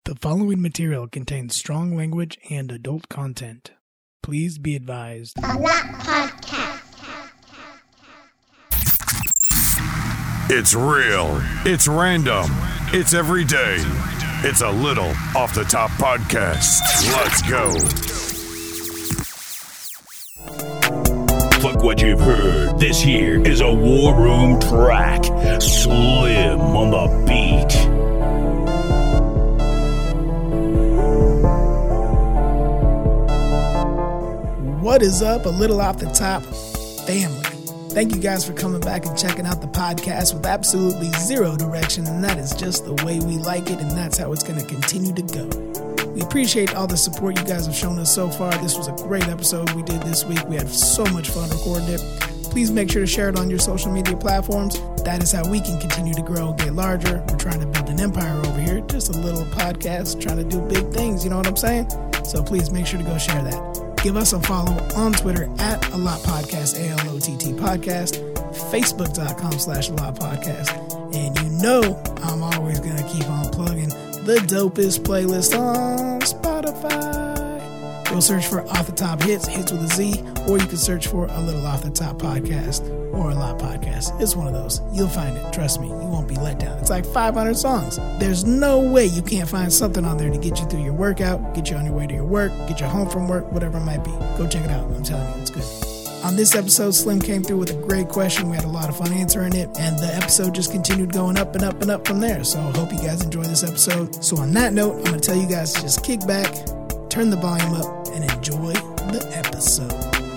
The following material contains strong language and adult content. Please be advised. A Lot Podcast. It's real. It's random. It's everyday. It's a little off the top podcast. Let's go. Fuck what you've heard. This here is a War Room track. Slim on the beat. What is up, a little off the top family? Thank you guys for coming back and checking out the podcast with absolutely zero direction, and that is just the way we like it, and that's how it's going to continue to go. We appreciate all the support you guys have shown us so far. This was a great episode we did this week. We had so much fun recording it. Please make sure to share it on your social media platforms. That is how we can continue to grow, get larger. We're trying to build an empire over here. Just a little podcast trying to do big things, you know what I'm saying? So please make sure to go share that. Give us a follow on Twitter at A Lot Podcast, ALOTT Podcast, Facebook.com/A Lot Podcast. And you know I'm always going to keep on plugging the dopest playlist on Spotify. Go search for Off the Top Hits with a Z, or you can search for A Little Off the Top Podcast or A Lot Podcast. It's one of those. You'll find it. Trust me. You won't be let down. It's like 500 songs. There's no way you can't find something on there to get you through your workout, get you on your way to your work, get you home from work, whatever it might be. Go check it out. I'm telling you, it's good. On this episode, Slim came through with a great question. We had a lot of fun answering it, and the episode just continued going up and up and up from there. So I hope you guys enjoy this episode. So on that note, I'm going to tell you guys to just kick back, turn the volume up, and enjoy the episode.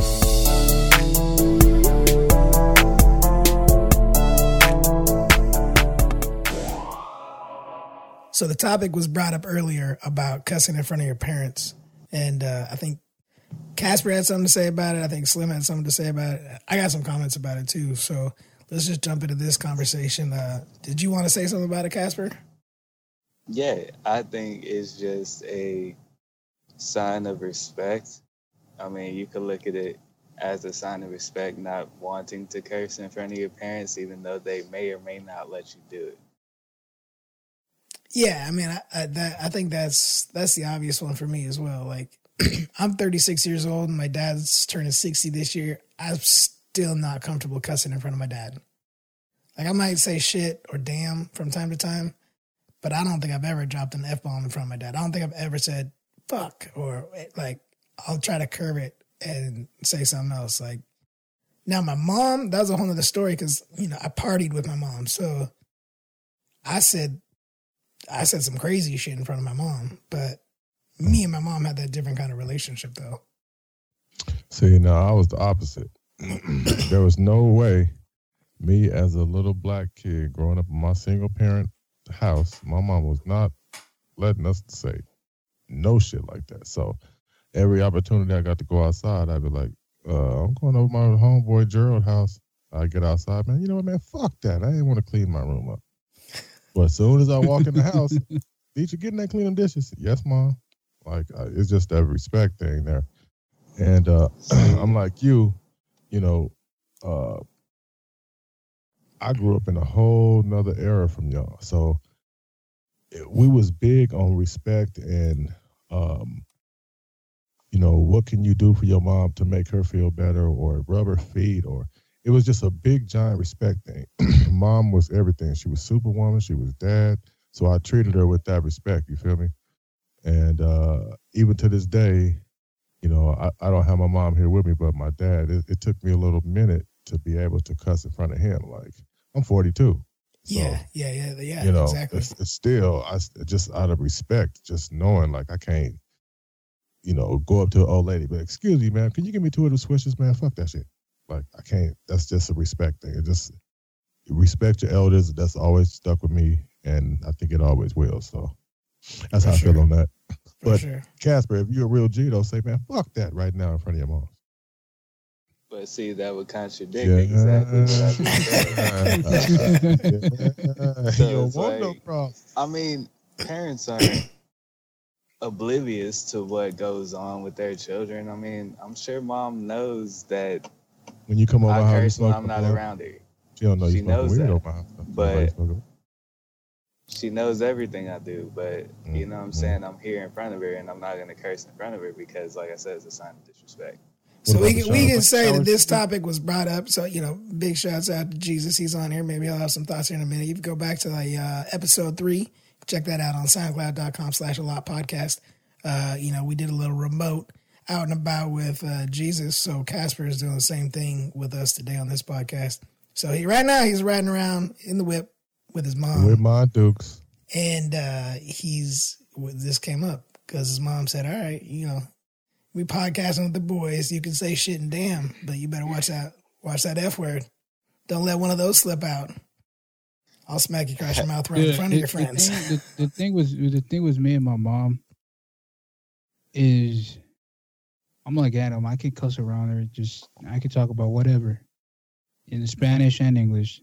So the topic was brought up earlier about cussing in front of your parents. And I think Casper had something to say about it. I think Slim had something to say about it. I got some comments about it too. So let's just jump into this conversation. Did you want to say something about it, Casper? Yeah, I think it's just a sign of respect. I mean, you could look at it as a sign of respect, not wanting to curse in front of your parents, even though they may or may not let you do it. Yeah, I mean, I think that's the obvious one for me as well. Like, I'm 36 years old, and my dad's turning 60 this year. I'm still not comfortable cussing in front of my dad. Like, I might say shit or damn from time to time, but I don't think I've ever dropped an F-bomb in front of my dad. I don't think I've ever said fuck, or like, I'll try to curve it and say something else. Like, now my mom, that was a whole other story because, you know, I partied with my mom. So I said some crazy shit in front of my mom, but me and my mom had that different kind of relationship though. See, now I was the opposite. There was no way me as a little black kid growing up in my single parent house, my mom was not letting us say no shit like that. So every opportunity I got to go outside, I'd be like, I'm going over my homeboy Gerald house. I get outside, man, you know what, man, fuck that. I ain't want to clean my room up. But as soon as I walk in the house, did you get in there cleaning dishes? Yes, Mom. Like, it's just that respect thing there. And I'm like you know, I grew up in a whole nother era from y'all. So we was big on respect and, you know, what can you do for your mom to make her feel better or rub her feet, or it was just a big, giant respect thing. Mom was everything. She was Superwoman. She was dad. So I treated her with that respect. You feel me? And even to this day, you know, I don't have my mom here with me, but my dad, it took me a little minute to be able to cuss in front of him. Like, I'm 42. So, Yeah, you know, exactly. It's still, just out of respect, just knowing, like, I can't, you know, go up to an old lady, but excuse me, man, can you give me 2 of the switches, man? Fuck that shit. Like, I can't. That's just a respect thing. It just, respect your elders. That's always stuck with me, and I think it always will. So that's how I feel on that. But Casper, if you're a real G, though, say, man, fuck that right now in front of your mom. But see, that would contradict exactly what I You don't want no problem. I mean, parents aren't oblivious to what goes on with their children. I mean, I'm sure mom knows that when you come over, I curse when I'm not around her. She don't know She you knows weird that. over my house. But she knows everything I do, but you know what I'm saying? I'm here in front of her, and I'm not going to curse in front of her because, like I said, it's a sign of disrespect. So we can say that this topic was brought up. So, big shouts out to Jesus. He's on here. Maybe he'll have some thoughts here in a minute. You can go back to episode 3. Check that out on soundcloud.com/alotpodcast. We did a little remote out and about with Jesus. So Casper is doing the same thing with us today on this podcast. So right now he's riding around in the whip with his mom. With my Dukes. And this came up because his mom said, all right, we podcasting with the boys. You can say shit and damn, but you better watch that F word. Don't let one of those slip out. I'll smack you across your mouth right in front of your friends. The thing was me and my mom is I'm like Adam. I can cuss around her. I can talk about whatever in Spanish and English.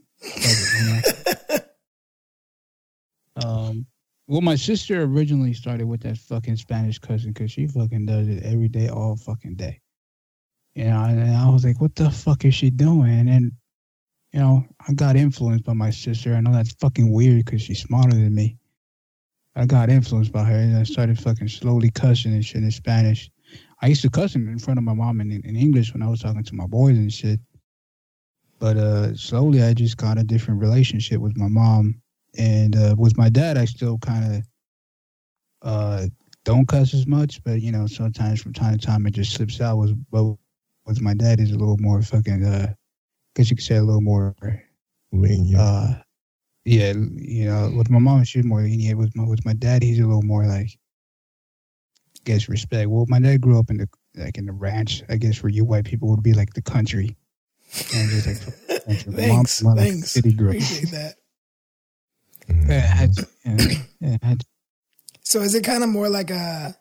Well, my sister originally started with that fucking Spanish cussing because she fucking does it every day, all fucking day. And I was like, what the fuck is she doing? And, I got influenced by my sister. I know that's fucking weird because she's smarter than me. I got influenced by her, and I started fucking slowly cussing and shit in Spanish. I used to cuss in front of my mom in English when I was talking to my boys and shit. But slowly I just got a different relationship with my mom. And with my dad, I still kind of don't cuss as much, but sometimes from time to time it just slips out. But with my dad, is a little more fucking, guess you could say a little more lenient. With my mom, she's more lenient. With my dad, he's a little more like, I guess, respect. Well, my dad grew up in the ranch. I guess for you white people would be like the country, and just like thanks. City girl. Appreciate that. So is it kind of more like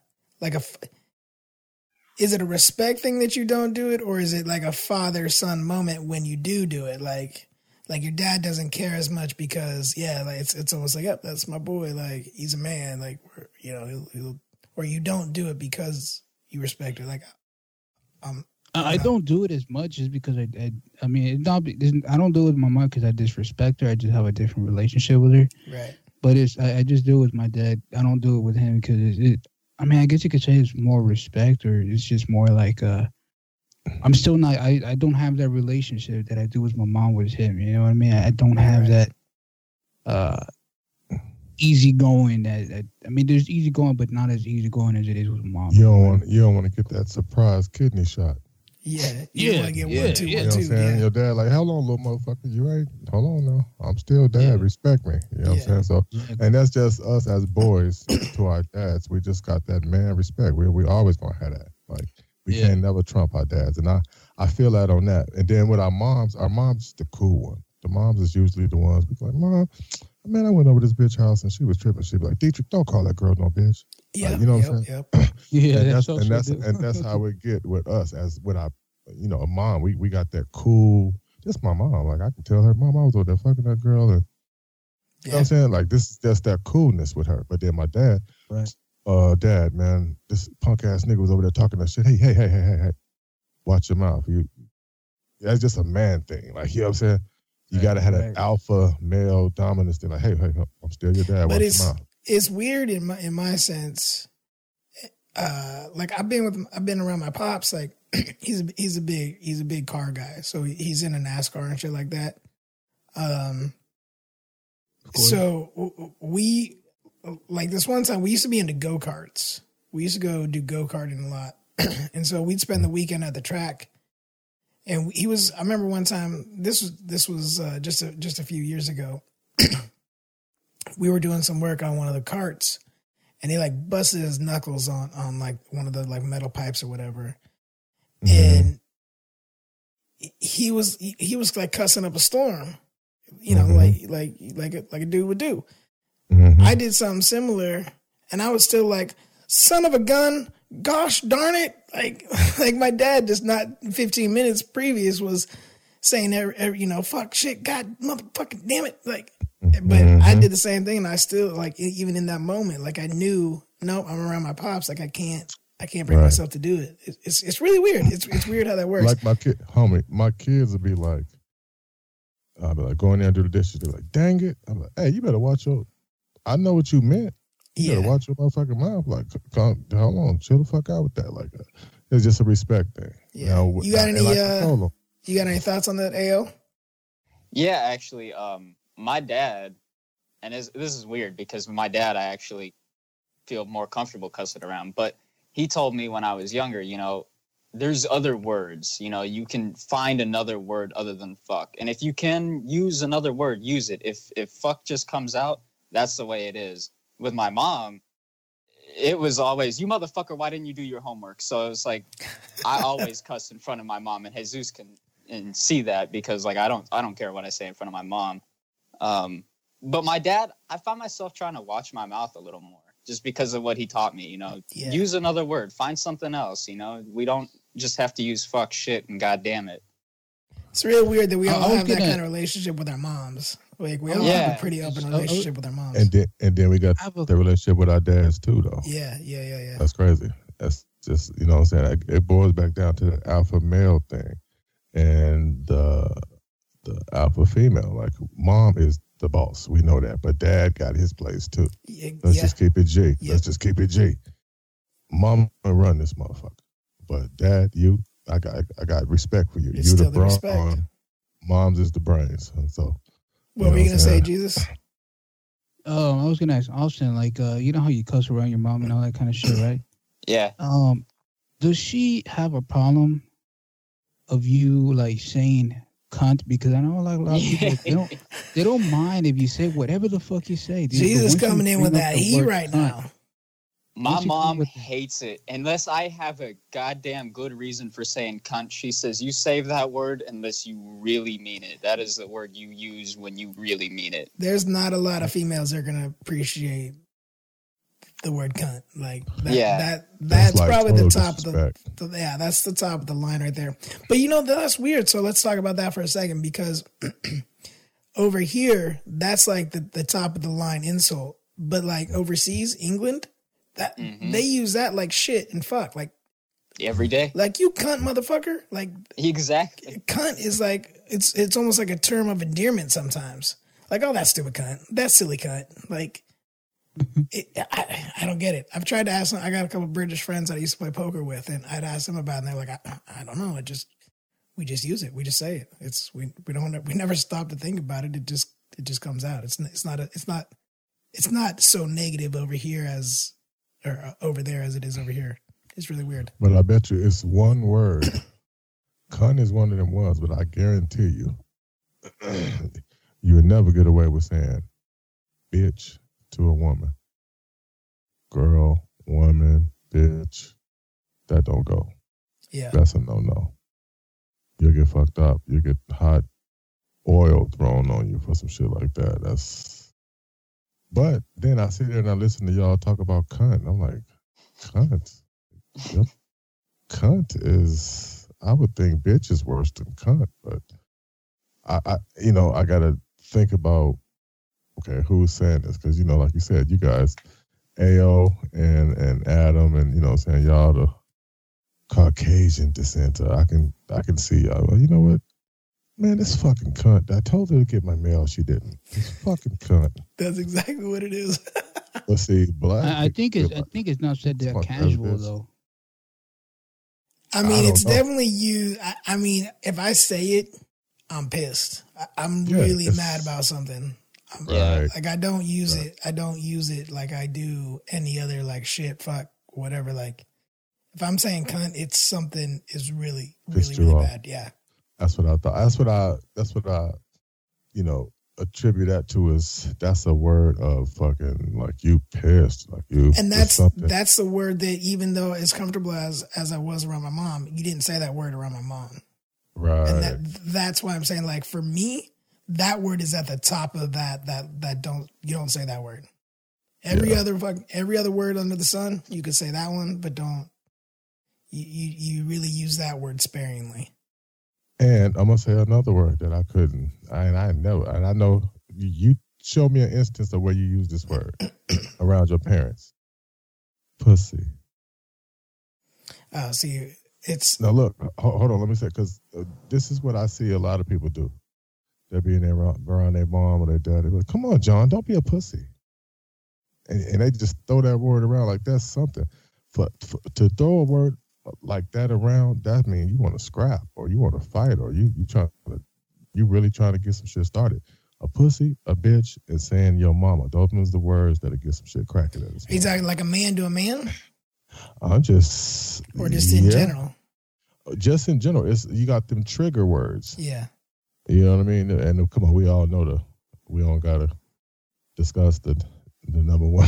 is it a respect thing that you don't do it, or is it like a father-son moment when you do it? Like your dad doesn't care as much because it's almost like, yep, that's my boy. Like he's a man. Like he'll, or you don't do it because you respect her. Like I don't do it as much just because I don't do it with my mom because I disrespect her. I just have a different relationship with her. Right. But I just do it with my dad. I don't do it with him because I guess you could say it's more respect, or it's just more like I'm still not. I don't have that relationship that I do with my mom with him. You know what I mean? I don't have that easygoing. There's easygoing, but not as easygoing as it is with my mom. You don't want to get that surprise kidney shot. Yeah, you want to get 1, 2, 1, 2. You know what I'm saying? Your dad like, how long, little motherfucker? You ain't. Hold on now. I'm still dad. Yeah. Respect me. You know what I'm saying? So, and that's just us as boys to our dads. We just got that man respect. We always gonna have that. Like we can't never trump our dads, and I feel that on that. And then with our mom's the cool one. The moms is usually the ones we like, Mom, man, I went over this bitch house and she was tripping. She'd be like, Dietrich, don't call that girl no bitch. Yeah, like, you know what I'm saying? Yep. And that's how it get with us as with our, a mom. We got that cool. Just my mom. Like I can tell her, Mom, I was over there fucking that girl, and you know what I'm saying? Like this is just that coolness with her. But then my dad, Dad, man, this punk ass nigga was over there talking that shit. Hey, watch your mouth. That's just a man thing. Like, you know what I'm saying? You got to have that alpha male dominance thing. Like, hey, I'm still your dad. Watch your mouth. It's weird in my sense. Like I've been around my pops. Like he's a big car guy. So he's in a NASCAR and shit like that. So we, like this one time we used to be into go-karts. We used to go do go-karting a lot. And so we'd spend the weekend at the track. And I remember one time, this was just a few years ago. We were doing some work on one of the carts, and he like busted his knuckles on like one of the like metal pipes or whatever. And he was like cussing up a storm, like a dude would do. I did something similar, and I was still like, son of a gun, gosh darn it. Like my dad just not 15 minutes previous was saying, fuck shit, God, motherfucking damn it. Like, but I did the same thing, and I still, like, even in that moment, like I knew, no, I'm around my pops. Like I can't bring myself to do it. It's really weird. It's weird how that works. Like my kids would be like, I'll be like, go in there and do the dishes. They're like, dang it. I'm like, hey, you better watch your I know what you meant. You Yeah. gotta watch your motherfucking mouth. Like, hold on, chill the fuck out with that. Like, it's just a respect thing. Yeah. Now, You got any? and I control 'em. You got any thoughts on that, AO? Yeah, actually, my dad, and this is weird because my dad, I actually feel more comfortable cussing around, but he told me when I was younger, you know, there's other words, you know, you can find another word other than fuck. And if you can use another word, use it. If fuck just comes out, that's the way it is. With my mom, it was always, you motherfucker, why didn't you do your homework? So it was like, I always cuss in front of my mom, and Jesus can and see that because like I don't care what I say in front of my mom. But my dad, I found myself trying to watch my mouth a little more just because of what he taught me, you know. Yeah. Use another word, find something else, you know. We don't just have to use fuck, shit, and goddamn it. It's real weird that we all I was have that gonna- kind of relationship with our moms. Like we all Yeah. have a pretty open relationship with our moms. And then we got I have a- the relationship with our dads too, though. Yeah. That's crazy. That's just, you know what I'm saying? It boils back down to the alpha male thing and the alpha female. Like, mom is the boss. We know that. But dad got his place too. Let's just keep it G. Yeah. Let's just keep it G. Mom gonna run this motherfucker. But dad, I got respect for you. It's You still the the brawn. respect. Mom's is the brains. And so What were you gonna what I'm say, saying? Jesus? I was gonna ask Austin, like, you know how you cuss around your mom and all that kind of shit, right? Yeah. Does she have a problem of you like saying cunt? Because I know like a lot of people they don't mind if you say whatever the fuck you say. Dude. Jesus But once you coming in with bring up that the heat word right cunt- now. My Once you come mom with- hates it. Unless I have a goddamn good reason for saying cunt, she says, you save that word unless you really mean it. That is the word you use when you really mean it. There's not a lot of females that are gonna appreciate the word cunt. Like that, Yeah. that's like probably the total top of disrespect. yeah, that's the top of the line right there. But you know, that's weird. So let's talk about that for a second because over here, that's like the top of the line insult. But like overseas, England, that they use that like shit and fuck. Like Every day. you cunt motherfucker. Like Exactly. cunt is like it's almost like a term of endearment sometimes. Like, oh, that stupid cunt, that silly cunt. Like, I don't get it. I've tried to ask them. I got a couple of British friends that I used to play poker with, and I'd ask them about it, and they're like, I don't know. We just use it. We just say it. We never stop to think about it. It just comes out. It's not so negative over here or over there as it is over here. It's really weird. But I bet you it's one word. Cunt is one of them ones, but I guarantee you, you would never get away with saying bitch to a woman. Girl, woman, bitch. That don't go. Yeah. That's a no-no. You'll get fucked up. You'll get hot oil thrown on you for some shit like that. But then I sit there and I listen to y'all talk about cunt. I'm like, cunt? Yep. Cunt is, I would think bitch is worse than cunt, but I gotta think about, okay, who's saying this? Because, like you said, you guys, AO and Adam and, saying y'all the Caucasian descent. I can see y'all. Well, you know what? Man, this fucking cunt. I told her to get my mail. She didn't. This fucking cunt. That's exactly what it is. Let's see, black. I think people it's feel not said that Fuck casual prejudice. though. I mean, don't it's know. definitely you. I mean, if I say it, I'm pissed. I'm Yeah, really it's- mad about something. Right. Like I don't use it. I don't use it like I do any other like shit, fuck, whatever. Like if I'm saying cunt, it's something is really, Pissed really, you really off. bad. Yeah. That's what I thought. That's what I attribute that to is that's a word of fucking like you pissed. Like you And it's something. that's the word that even though as comfortable as I was around my mom, you didn't say that word around my mom. Right. And that's why I'm saying, like, for me, that word is at the top of that you don't say that word. Every other word under the sun, you could say that one, but don't you really use that word sparingly. And I'm gonna say another word that I couldn't. I know you show me an instance of where you use this word around your parents. Pussy. See, it's Now look, hold on. Let me say because this is what I see a lot of people do. They're being around their mom or their dad. They go, "Come on, John, don't be a pussy." and they just throw that word around like that's something. To throw a word like that around, that means you want to scrap or you want to fight or you really trying to get some shit started. A pussy, a bitch, and saying your mama. Those are the words that'll get some shit cracking at us. Are you talking like a man to a man? I'm just... Or just in general? Just in general. You got them trigger words. Yeah. You know what I mean? And come on, we all know we don't got to discuss the number one.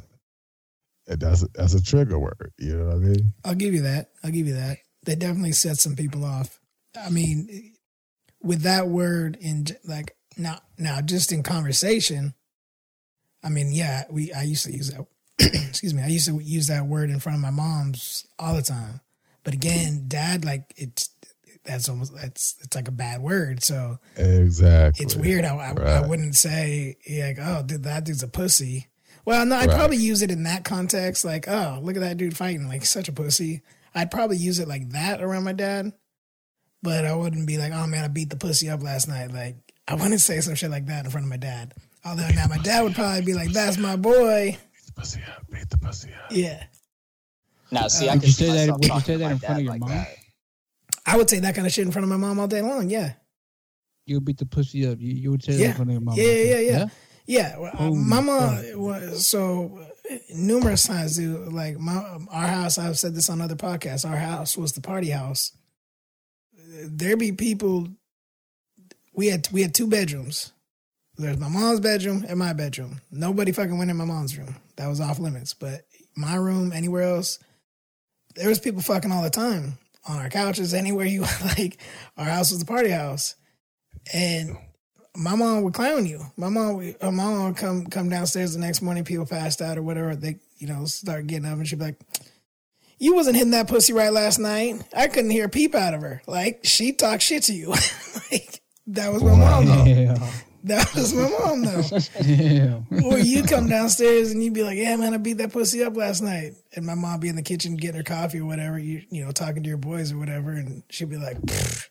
That's a trigger word. You know what I mean? I'll give you that. That definitely sets some people off. I mean, with that word in like... Now, just in conversation, I mean, yeah, I used to use that. Excuse me, I used to use that word in front of my moms all the time. But again, Dad, like it's like a bad word. So exactly, it's weird. I wouldn't say like, oh, dude, that dude's a pussy. Well, no, I'd probably use it in that context, like, oh, look at that dude fighting, like such a pussy. I'd probably use it like that around my dad, but I wouldn't be like, oh man, I beat the pussy up last night, like. I wouldn't say some shit like that in front of my dad. Although now my dad would probably be like, that's my boy. Beat the pussy up. Yeah. Now, see, would you say that in front of your mom? That. I would say that kind of shit in front of my mom all day long, yeah. You would beat the pussy up. You would say that in front of your mom. Yeah. Yeah. Well, my mom was, so numerous times, dude, like our house, I've said this on other podcasts, our house was the party house. There'd be people... We had 2 bedrooms. There's my mom's bedroom and my bedroom. Nobody fucking went in my mom's room. That was off limits. But my room, anywhere else, there was people fucking all the time. On our couches, anywhere you like. Our house was the party house. And my mom would clown you. My mom would come downstairs the next morning, people passed out or whatever. They, start getting up and she'd be like, you wasn't hitting that pussy right last night. I couldn't hear a peep out of her. Like, she talked shit to you. Like, that was my mom, though. Yeah. That was my mom, though. Yeah. Or you come downstairs and you'd be like, yeah, man, I beat that pussy up last night. And my mom be in the kitchen getting her coffee or whatever, you talking to your boys or whatever, and she'd be like,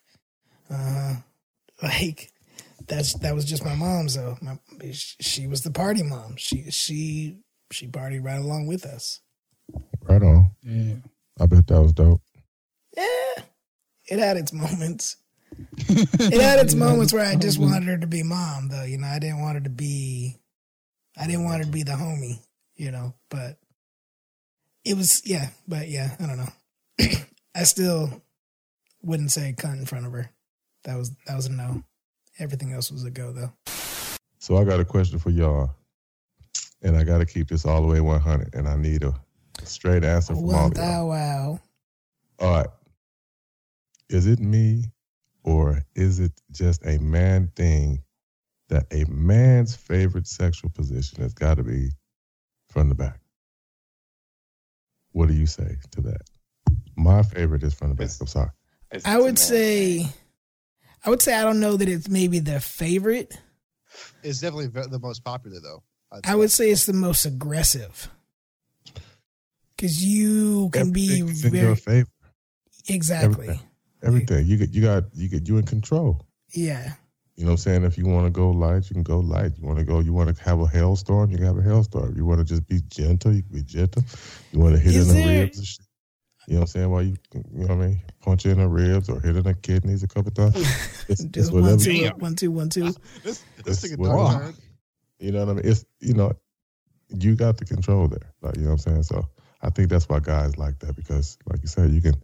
like, that was just my mom, though. She was the party mom. She partied right along with us. Right on. Yeah. I bet that was dope. Yeah. It had its moments. It had its moments where I just wanted her to be mom, though. I didn't want her to be the homie, but it was, yeah, I don't know. I still wouldn't say cunt in front of her. That was a no. Everything else was a go, though. So I got a question for y'all, and I got to keep this all the way 100, and I need a straight answer from all of y'all. Wow. All right. Is it me? Or is it just a man thing that a man's favorite sexual position has got to be from the back? What do you say to that? My favorite is from the back. I'm sorry. I would say I don't know that it's maybe their favorite. It's definitely the most popular, though. I would say it's the most aggressive. Because you can be very... in your favor. Exactly. Everything. You in control. Yeah. You know what I'm saying? If you want to go light, you can go light. You want to have a hailstorm, you can have a hailstorm. You want to just be gentle, you can be gentle. You want to hit in the ribs and shit. You know what I'm saying? While you know what I mean? Punch in the ribs or hit in the kidneys a couple times. Just 1, 2, 1, 2, 1, 2. This thing is you know what I mean? It's, you got the control there. Like, you know what I'm saying? So I think that's why guys like that, because like you said, you can,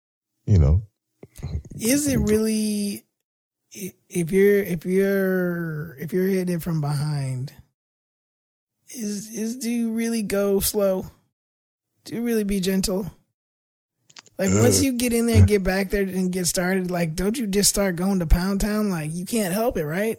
Is it really, if you're hitting it from behind, do you really go slow? Do you really be gentle? Like once you get in there and get back there and get started, like don't you just start going to Pound Town? Like you can't help it, right?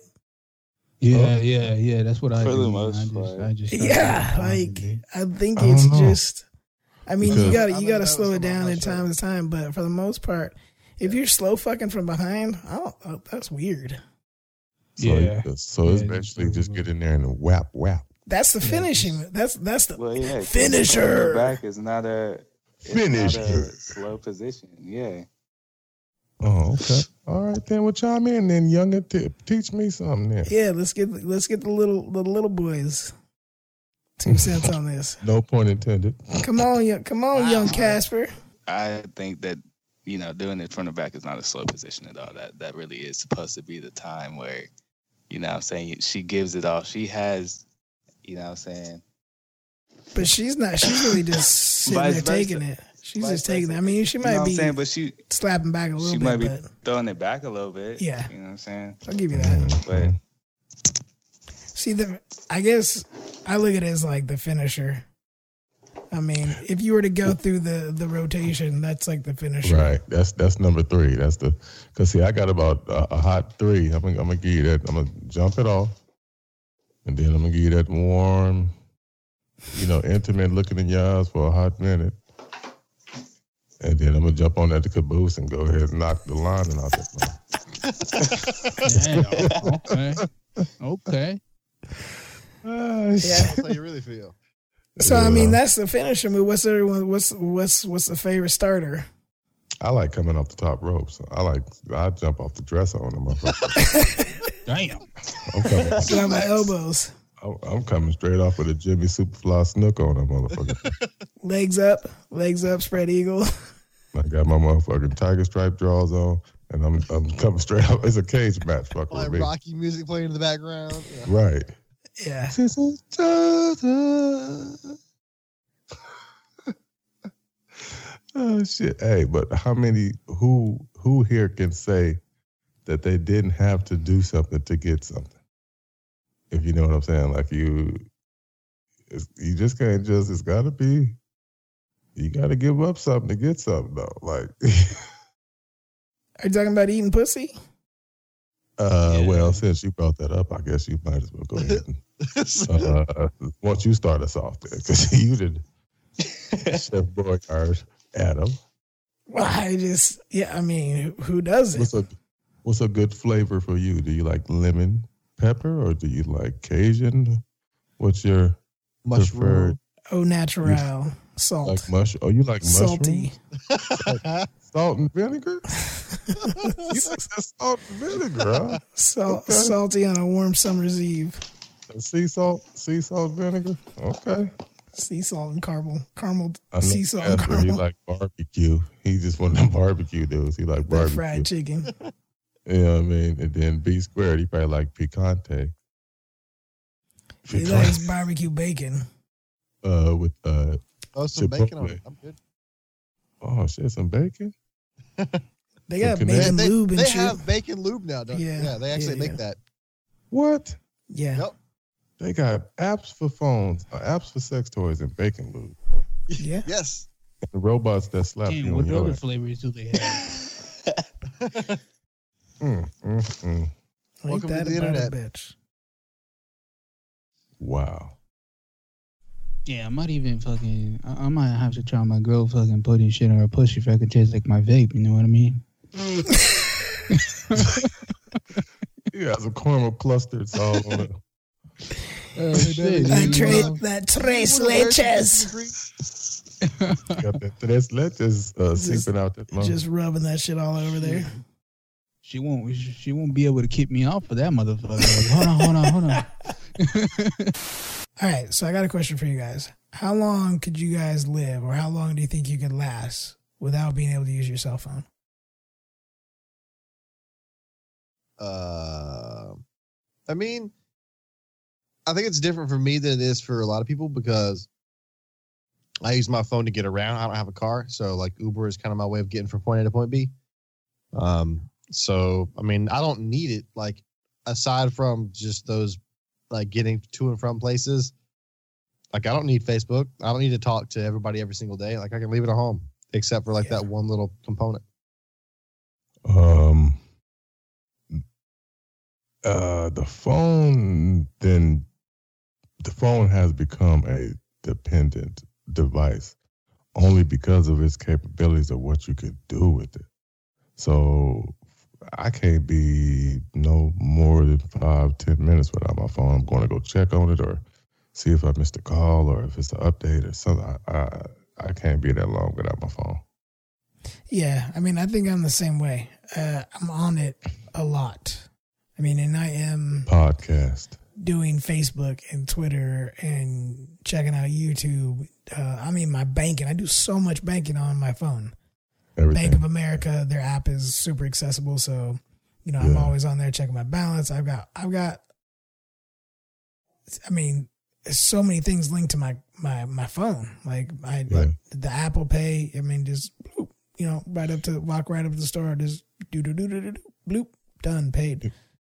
Yeah. That's what I do. For the most part. I just I think it's just. I mean, you gotta slow it down in time to time, but for the most part, if you're slow fucking from behind, that's weird. So it's basically just get in there and whap. That's the finishing. That's the finisher. Back is not a finish. Not a slow position. Yeah. Oh, okay. All right, then we'll chime in. Then youngin, teach me something. Then. Yeah, let's get the little boys. 2 cents on this. No point intended. Come on, young Casper. I think that, doing it from the back is not a slow position at all. That really is supposed to be the time where, I'm saying, she gives it all. She has, I'm saying. But she's not. She's really just sitting there taking it. She's just taking it. I mean, she might be but she slapping back a little bit. She might be throwing it back a little bit. Yeah. You know what I'm saying? I'll give you that. But see, I guess I look at it as like the finisher. I mean, if you were to go through the rotation, that's like the finisher. Right. That's number 3. Because see, I got about a hot 3. I'm gonna give you that. I'm gonna jump it off, and then I'm gonna give you that warm, intimate looking in your eyes for a hot minute, and then I'm gonna jump on that caboose and go ahead and knock the lining out that. Okay. Yeah. That's how you really feel. So I mean, that's the finisher move. What's the favorite starter? I like coming off the top ropes. I jump off the dresser on them. Damn. I'm coming. Got my elbows. I'm coming straight off with a Jimmy Superfly snook on them, motherfucker. Legs up, spread eagle. I got my motherfucking tiger stripe drawers on, and I'm coming straight up. It's a cage match, fuck with me. Rocky music playing in the background. Yeah. Right. Yeah. Oh shit! Hey, but how many? Who here can say that they didn't have to do something to get something? If you know what I'm saying, like you just can't just. It's got to be. You got to give up something to get something, though. Like, are you talking about eating pussy? Well, since you brought that up, I guess you might as well go ahead and once you start us off there, because you did Chef Boyardee, Adam. Well, I mean, who doesn't? What's a good flavor for you? Do you like lemon pepper or do you like Cajun? What's your mushroom preferred? Au natural salt. Like you like salty. Salt and vinegar? You like that salt and vinegar, huh? Salty on a warm summer's eve. Sea salt vinegar? Okay. Sea salt and caramel sea salt and caramel. He like barbecue. He just one of them barbecue dudes. He like barbecue. Fried chicken. You know what I mean? And then B squared, he probably like picante. He likes barbecue bacon. With some bacon on it. I'm good. Oh shit, some bacon? They got bacon lube and shit. They have bacon lube now, don't yeah. Yeah, they actually make that. What? Yeah. Yep. They got apps for phones, apps for sex toys, and bacon lube. Yeah. Yes. And the robots that slap you. What other flavors do they have? Welcome to the internet, bitch. Wow. Yeah, I might even fucking. I might have to try my girl fucking putting shit on her pussy if I could taste like my vape. You know what I mean? Yeah, some caramel clusters all on it. That tres leches. Got that tres leches seeping out that mouth. Just rubbing that shit all over there. She won't be able to keep me off for that motherfucker. Like, hold on. All right, so I got a question for you guys. How long could you guys live, or how long do you think you could last without being able to use your cell phone? I mean, I think it's different for me than it is for a lot of people because I use my phone to get around. I don't have a car, so like Uber is kind of my way of getting from point A to point B. So I mean, I don't need it. Like aside from just those, like getting to and from places. Like I don't need Facebook. I don't need to talk to everybody every single day. Like I can leave it at home, except for like that one little component. The phone has become a dependent device only because of its capabilities of what you could do with it. So I can't be no more than 5-10 minutes without my phone. I'm going to go check on it or see if I missed a call or if it's an update or something. I can't be that long without my phone. Yeah, I mean, I think I'm the same way. I'm on it a lot. I mean, and I am... Podcast. doing Facebook and Twitter and checking out YouTube. My banking. I do so much banking on my phone. Everything. Bank of America, their app is super accessible. So, I'm always on there checking my balance. I've got, there's so many things linked to my phone. Like the Apple Pay. Just bloop, walk right up to the store, just do bloop, done, paid.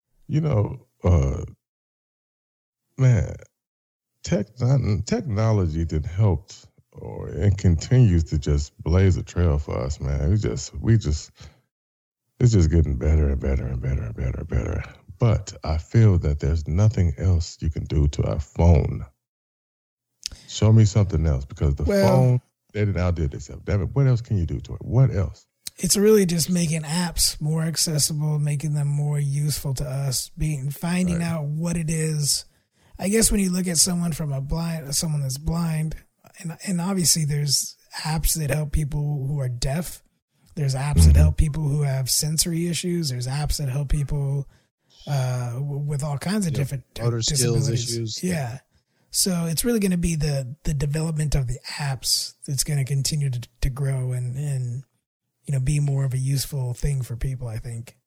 Man, technology that helped and continues to just blaze a trail for us, man. It's just getting better and better and better and better and better. But I feel that there's nothing else you can do to our phone. Show me something else, because the phone, they didn't outdid themselves. Damn it, what else can you do to it? What else? It's really just making apps more accessible, making them more useful to us, finding out what it is. I guess when you look at someone someone that's blind, and obviously there's apps that help people who are deaf. There's apps that help people who have sensory issues. There's apps that help people with all kinds of different motor skills disabilities. issues. Yeah. So it's really going to be the development of the apps that's going to continue to grow and be more of a useful thing for people, I think.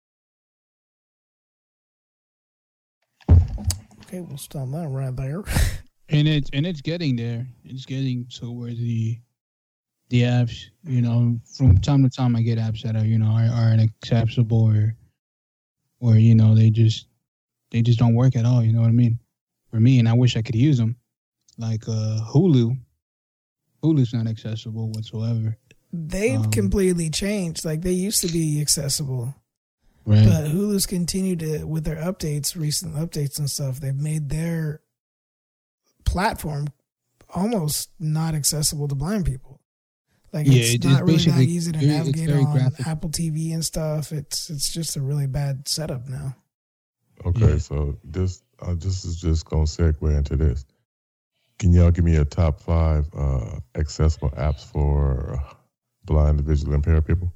Okay, we'll stop that right there. And it's getting there. It's getting to where the apps, from time to time I get apps that are inaccessible or they just don't work at all. You know what I mean? For me, and I wish I could use them. Like Hulu. Hulu's not accessible whatsoever. They've completely changed. Like, they used to be accessible. Right. But Hulu's continued to, with their recent updates and stuff, they've made their platform almost not accessible to blind people. Like, it's not really that easy to navigate on graphic. Apple TV and stuff. It's just a really bad setup now. Okay, so this is just going to segue into this. Can y'all give me a top 5 accessible apps for blind and visually impaired people?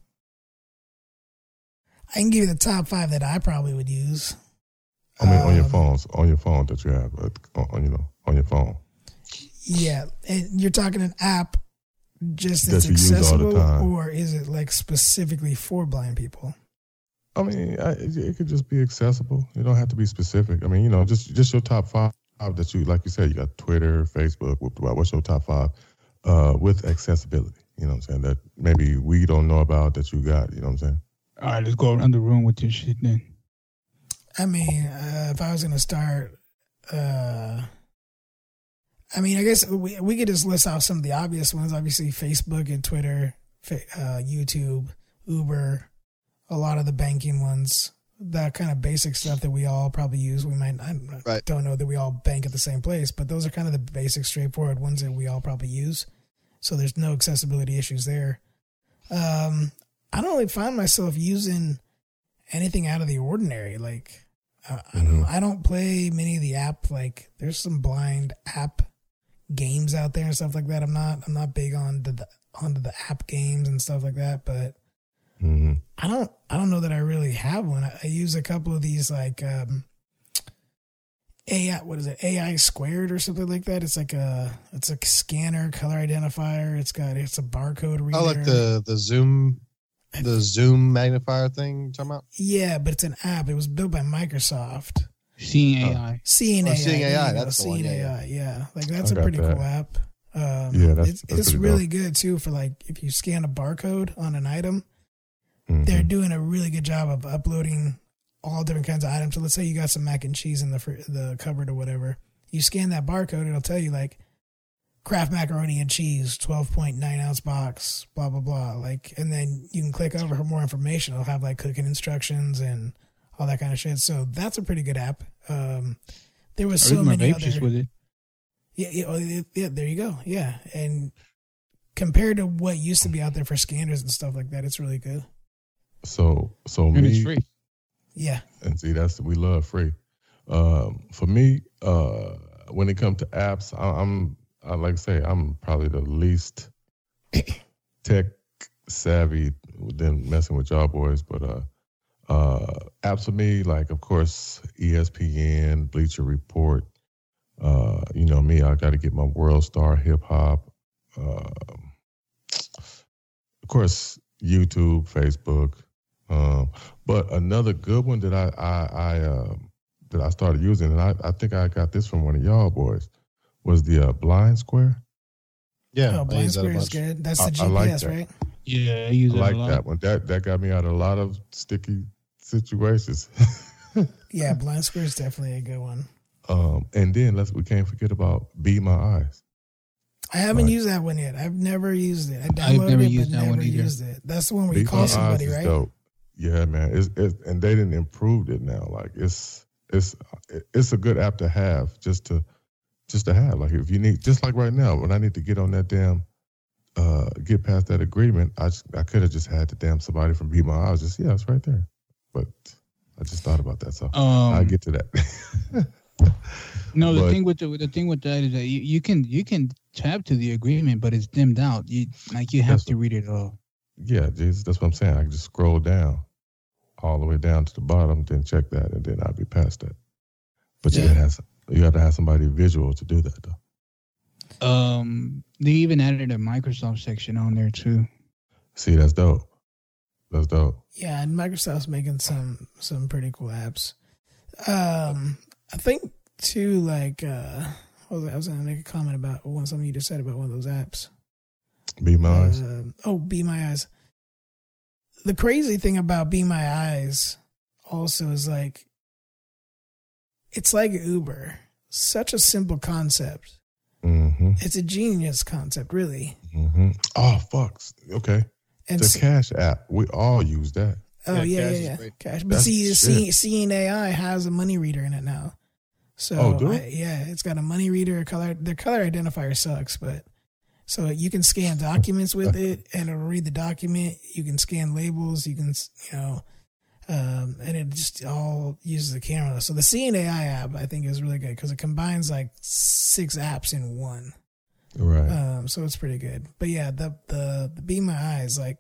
I can give you the top 5 that I probably would use. On your phones, on your phone that you have, on your phone. Yeah, and you're talking an app just that that's you use all the accessible, time. or is it like specifically for blind people? It could just be accessible. You don't have to be specific. Just your top 5 that you, like you said, you got Twitter, Facebook. What's your top 5 with accessibility? You know what I'm saying? That maybe we don't know about that you got. You know what I'm saying? All right, let's go around the room with this shit then. If I was going to start, I guess we could just list off some of the obvious ones. Obviously, Facebook and Twitter, YouTube, Uber, a lot of the banking ones, that kind of basic stuff that we all probably use. Don't know that we all bank at the same place, but those are kind of the basic, straightforward ones that we all probably use. So there's no accessibility issues there. I don't really find myself using anything out of the ordinary. Like, I don't play many of the app. Like, there's some blind app games out there and stuff like that. I'm not big onto the app games and stuff like that. But I don't know that I really have one. I use a couple of these like AI. What is it? AI Squared or something like that. It's like a scanner, color identifier. It's a barcode reader. Oh, like the Zoom magnifier thing you're talking about? Yeah, but it's an app. It was built by Microsoft. Seeing AI. Seeing AI. Seeing AI. That's the Seeing one. AI. Yeah. Like, that's a pretty cool app. That's really good too for, like, if you scan a barcode on an item, they're doing a really good job of uploading all different kinds of items. So let's say you got some mac and cheese in the cupboard or whatever. You scan that barcode, it'll tell you, like, Kraft macaroni and cheese, 12.9 ounce box, blah, blah, blah. Like, and then you can click over for more information. It'll have, like, cooking instructions and all that kind of shit. So that's a pretty good app. There was so many other. With it. Yeah, there you go. Yeah. And compared to what used to be out there for scanners and stuff like that, it's really good. So and it's free. Yeah. And see, we love free. For me, when it comes to apps, I like to say I'm probably the least tech savvy than messing with y'all boys, but Apps for me, like, of course, ESPN, Bleacher Report. You know me, I got to get my World Star Hip Hop. Of course, YouTube, Facebook. But another good one that I started using, and I think I got this from one of y'all boys, was the Blind Square. Yeah, Oh, Blind Square is good. That's the I GPS, like that. right? Yeah, I use I it a like lot. that one. That got me out of a lot of sticky situations. Yeah, Blind Square is definitely a good one. And then we can't forget about Be My Eyes. I haven't Right. used that one yet. I've never used it. I I've downloaded never it, used but that never one either. used it. That's the one where Be you My call Eyes somebody, is right? dope. Yeah, man. It's and they didn't improve it now. Like it's a good app to have just to have. Like if you need, just like right now when I need to get on that damn get past that agreement, I could have just had the damn somebody from Be My Eyes. It's right there. But I just thought about that, so I'll get to that. No, the But- thing with that is that you can tab to the agreement, but it's dimmed out. You have That's to read it all. Yeah, Jesus, that's what I'm saying. I can just scroll down all the way down to the bottom, then check that, and then I'll be past that. But you got to have somebody visual to do that, though. They even added a Microsoft section on there too. See, that's dope. That's dope. Yeah, and Microsoft's making some pretty cool apps. I think too, like I was gonna make a comment about something you just said about one of those apps. Be My Eyes. Be My Eyes. The crazy thing about Be My Eyes also is like, it's like Uber. Such a simple concept. Mm-hmm. It's a genius concept, really. Mm-hmm. Oh, fuck. Okay. And The Cash app. We all use that. oh Yeah, yeah, Cash yeah, is yeah. great. Cash. But That's Seeing AI has a money reader in it now. So Oh, do it? yeah, it's got a money reader, a color. The color identifier sucks, but so you can scan documents with it, and it'll read the document. You can scan labels. You can, and it just all uses the camera. So the Seeing AI app, I think, is really good because it combines like 6 apps in one. Right. So it's pretty good. But yeah, the Be My Eyes, like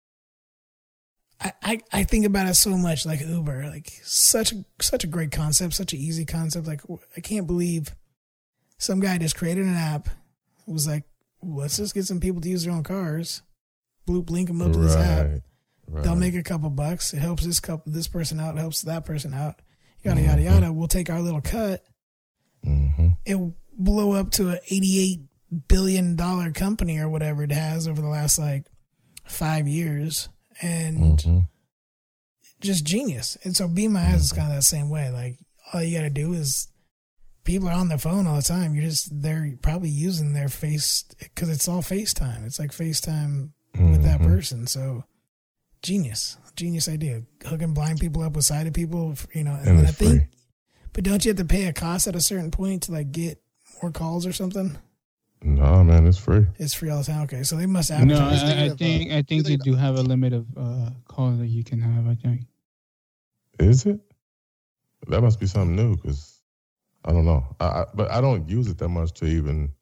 I think about it so much, like Uber, like such a great concept, such an easy concept. Like I can't believe some guy just created an app, was like, let's just get some people to use their own cars, link them up to this app. Right. They'll make a couple bucks. It helps this person out, it helps that person out. Yada yada yada. We'll take our little cut. Mm-hmm. It'll blow up to a $88 billion company or whatever it has over the last like 5 years, and Mm-hmm. just genius. And so Be My Eyes is kind of that same way. Like all you got to do is, people are on their phone all the time. They're probably using their face because it's all FaceTime. It's like FaceTime with that person. So genius idea. Hooking blind people up with sighted people, And I it's think, free. but don't you have to pay a cost at a certain point to like get more calls or something? No, man, it's free. It's free all the time. Okay, so they must No, advertise. I think they do have a limit of calls that you can have. I think. Is it? That must be something new because I don't know. But I don't use it that much to even.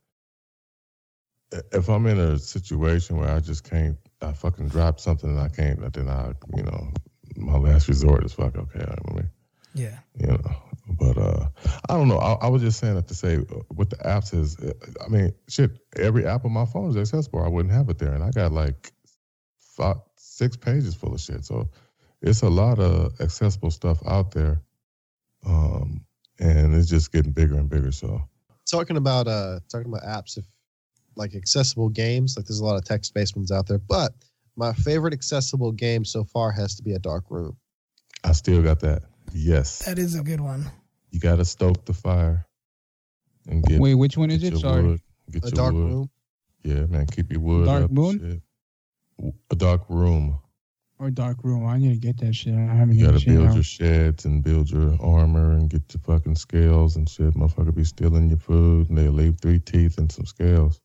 If I'm in a situation where I just can't, I fucking drop something and I can't, then my last resort is fuck. Okay, I mean, Yeah. But I don't know. I was just saying that to say what the apps is. I mean, shit. Every app on my phone is accessible. I wouldn't have it there, and I got like 6 pages full of shit. So it's a lot of accessible stuff out there, and it's just getting bigger and bigger. So talking about apps, if like accessible games, like there's a lot of text-based ones out there, but my favorite accessible game so far has to be A Dark Room. I still got that. Yes, That is a good one. you got to stoke the fire and get. Wait, which one is get it? your Sorry. wood, get A your Dark wood. Room. Yeah, man, keep your wood Dark up. Moon? Shit. A dark room. Or Dark Room. I need to get that shit. I haven't You get gotta that shit build out. your sheds and build your armor and get your fucking scales and shit. Motherfucker be stealing your food and they'll leave 3 teeth and some scales.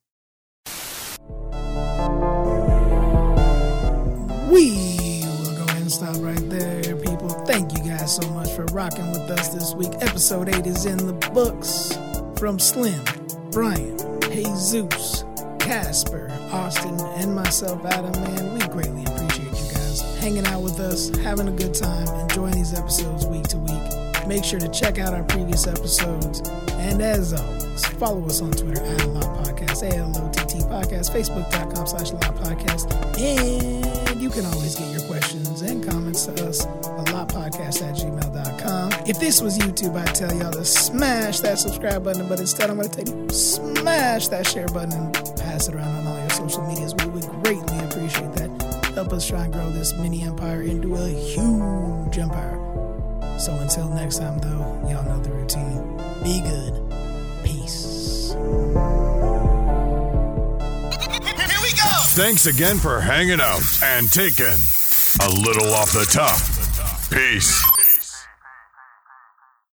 We will go ahead and stop right there, people. Thank you guys so much for rocking with us this week. Episode 8 is in the books. From Slim, Brian, Jesus, Casper, Austin, and myself, Adam, man, we greatly appreciate you guys listeners, hanging out with us, having a good time, enjoying these episodes week to week. Make sure to check out our previous episodes. And as always, follow us on Twitter at ALOTPodcast, ALOTT Podcast, Facebook.com/ALOTPodcast. And you can always get your questions and comments to us, ALOTPodcast@gmail.com. If this was YouTube, I'd tell y'all to smash that subscribe button, but instead I'm going to tell you, smash that share button and pass it around on all your social medias. We would greatly appreciate that. Help us try and grow this mini empire into a huge empire. So until next time, though, y'all know the routine. Be good. Peace. Here we go! Thanks again for hanging out and taking a little off the top. Peace.